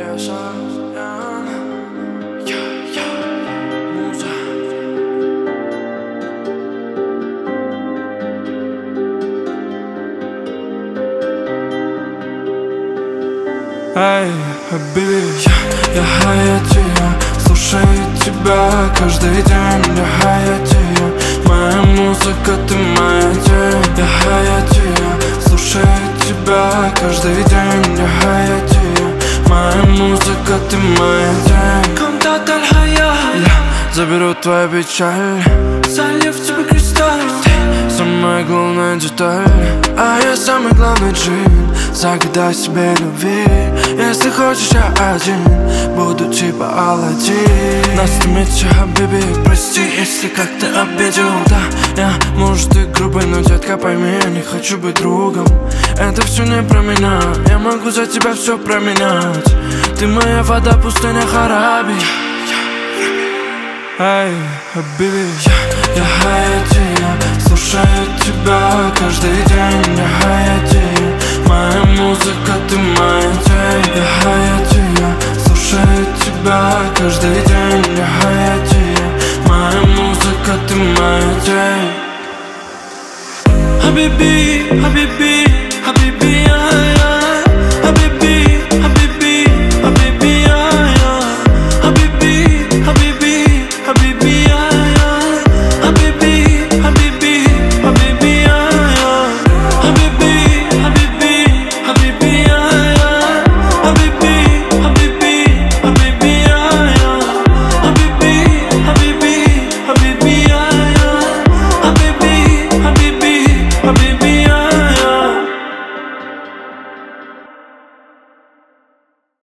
Эй, Хабиби, я Хаятия, слушаю тебя каждый день. Я Хаятия, моя музыка, ты моя тень. Я Хаятия, слушаю тебя каждый день. Я Хаятия, моя музыка, ты моя тень. Комтат аль-хая, я заберу твою печаль, залив в тебе кристалл. Самая главная деталь, а я самый главный джин. Загадай себе любви, если хочешь я один, буду типа Аладдин. Нас стремится, Хабиби, прости, если как-то обидел. Да, я, может, и грубый, но, детка, пойми, я не хочу быть другом. Это все не про меня, я могу за тебя все променять. Ты моя вода, пустыня, Хараби. Эй, Хабиби, я Хаятия, слушаю тебя каждый день. Я Хаятия, моя музыка, ты моя тень. Я Хаятия, слушаю тебя каждый день. Я Хаятия, моя музыка, ты моя тень. Хабиби,